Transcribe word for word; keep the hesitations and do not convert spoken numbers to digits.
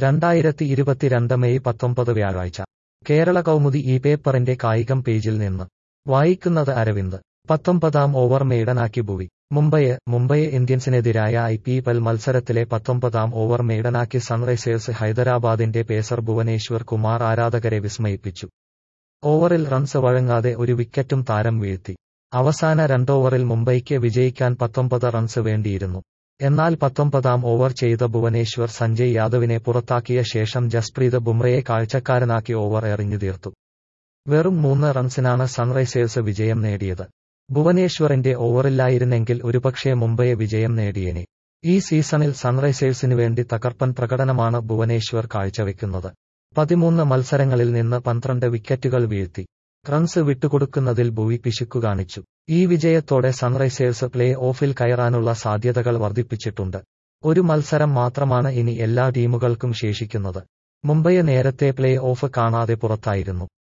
രണ്ടായിരത്തി ഇരുപത്തിരണ്ട് മെയ് പത്തൊമ്പത് വ്യാഴാഴ്ച കേരള കൗമുദി ഈ പേപ്പറിന്റെ കായികം പേജിൽ നിന്ന് വായിക്കുന്നത് അരവിന്ദ്. പത്തൊമ്പതാം ഓവർ മെയ്ഡനാക്കി ഭുവി. മുംബൈ മുംബൈ ഇന്ത്യൻസിനെതിരായ ഐ പി എൽ മത്സരത്തിലെ പത്തൊമ്പതാം ഓവർ മെയ്ഡനാക്കി സൺറൈസേഴ്സ് ഹൈദരാബാദിന്റെ പേസർ ഭുവനേശ്വർ കുമാർ ആരാധകരെ വിസ്മയിപ്പിച്ചു. ഓവറിൽ റൺസ് വഴങ്ങാതെ ഒരു വിക്കറ്റും താരം വീഴ്ത്തി. അവസാന രണ്ടോവറിൽ മുംബൈക്ക് വിജയിക്കാൻ പത്തൊമ്പത് റൺസ് വേണ്ടിയിരുന്നു. എന്നാൽ പത്തൊമ്പതാം ഓവർ ചെയ്ത ഭുവനേശ്വർ സഞ്ജയ് യാദവിനെ പുറത്താക്കിയ ശേഷം ജസ്പ്രീത് ബുംറയെ കാഴ്ചക്കാരനാക്കി ഓവർ എറിഞ്ഞു തീർത്തു. വെറും മൂന്ന് റൺസിനാണ് സൺറൈസേഴ്സ് വിജയം നേടിയത്. ഭുവനേശ്വറിന്റെ ഓവറില്ലായിരുന്നെങ്കിൽ ഒരുപക്ഷേ മുംബൈ വിജയം നേടിയേനെ. ഈ സീസണിൽ സൺറൈസേഴ്സിനു വേണ്ടി തകർപ്പൻ പ്രകടനമാണ് ഭുവനേശ്വർ കാഴ്ചവെക്കുന്നത്. പതിമൂന്ന് മത്സരങ്ങളിൽ നിന്ന് പന്ത്രണ്ട് വിക്കറ്റുകൾ വീഴ്ത്തി. റൺസ് വിട്ടുകൊടുക്കുന്നതിൽ ഭുവി പിശുക്കു കാണിച്ചു. ഈ വിജയത്തോടെ സൺറൈസേഴ്സ് പ്ലേ ഓഫിൽ കയറാനുള്ള സാധ്യതകൾ വർദ്ധിപ്പിച്ചിട്ടുണ്ട്. ഒരു മത്സരം മാത്രമാണ് ഇനി എല്ലാ ടീമുകൾക്കും ശേഷിക്കുന്നത്. മുംബൈ നേരത്തെ പ്ലേ ഓഫ് കാണാതെ പുറത്തായിരുന്നു.